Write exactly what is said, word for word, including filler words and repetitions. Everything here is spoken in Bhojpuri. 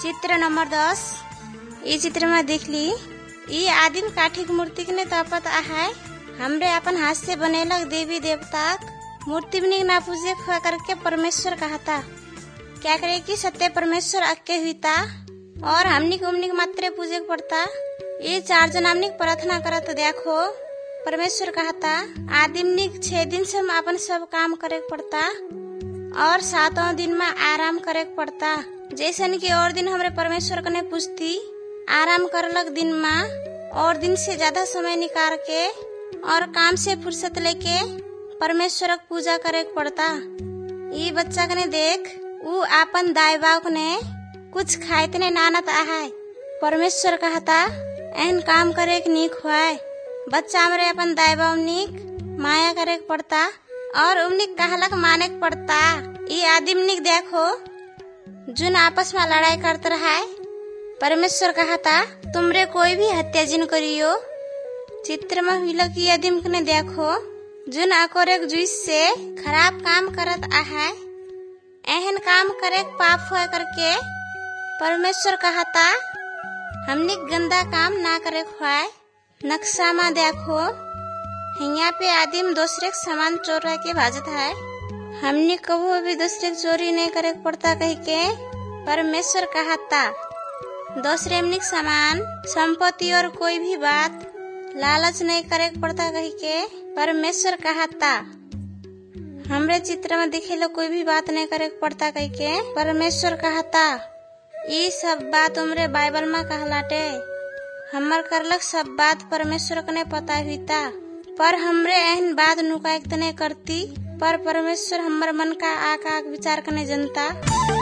चित्र नंबर दस। ई चित्र में देख ली ई आदिम काठी की मूर्ति के तपत है। हमरे अपन हाथ से बनेलक देवी देवता मूर्ति बनी ना पूजे खुआ करके परमेश्वर कहता। क्या करे कि सत्य परमेश्वर अक्के हुईता और हमनी को उमनी मात्र पूजे पड़ता। ये चार जन हमनी प्रार्थना करत देखो परमेश्वर कहता आदिमनी छह दिन से हम अपन सब काम करे पड़ता और सातों दिन में आराम करे पड़ता। जैसे कि और दिन हमरे परमेश्वर कने पूछती आराम करलक दिन में और दिन से ज्यादा समय निकाल के और काम से फुर्सत लेके परमेश्वर की पूजा करे पड़ता। ये बच्चा कने देख ऊ आपन दाई बाप ने कुछ खाइतने नानत आहे। परमेश्वर कहता एन काम करे के नीक हुआ। बच्चा हमरे अपन दाई बाप नीक माया करे पड़ता और उन्निक कहलक माने पड़ता। ये आदिम निक देखो जुन आपस में लड़ाई करते रहा। परमेश्वर कहता तुमरे कोई भी हत्या जिन करियो। चित्र में हुई की आदिम ने देखो जुन अकोर एक जुइस से खराब काम करत आहे। एहन काम करे पाप हुआ करके परमेश्वर कहता हमने गंदा काम ना करे खुआए। नक्शा में देखो यहाँ पे आदिम दूसरे के सामान चोर के भाजत है। हमने कबो भी दूसरे की चोरी नहीं करे पड़ता कह के परमेश्वर कहता दूसरे हमने सामान संपत्ति और कोई भी बात लालच नहीं करे पड़ता कह के परमेश्वर कहता। हमरे चित्र में दिखे लो कोई भी बात नहीं करे पड़ता कह के परमेश्वर कहता। ये सब बात उमरे बाइबल में कहलाटे। हमर करलक सब बात परमेश्वर कने पता हुईता पर हमरे एहन बात नुकायक तने करती पर परमेश्वर हमर मन का आका विचार कने जनता।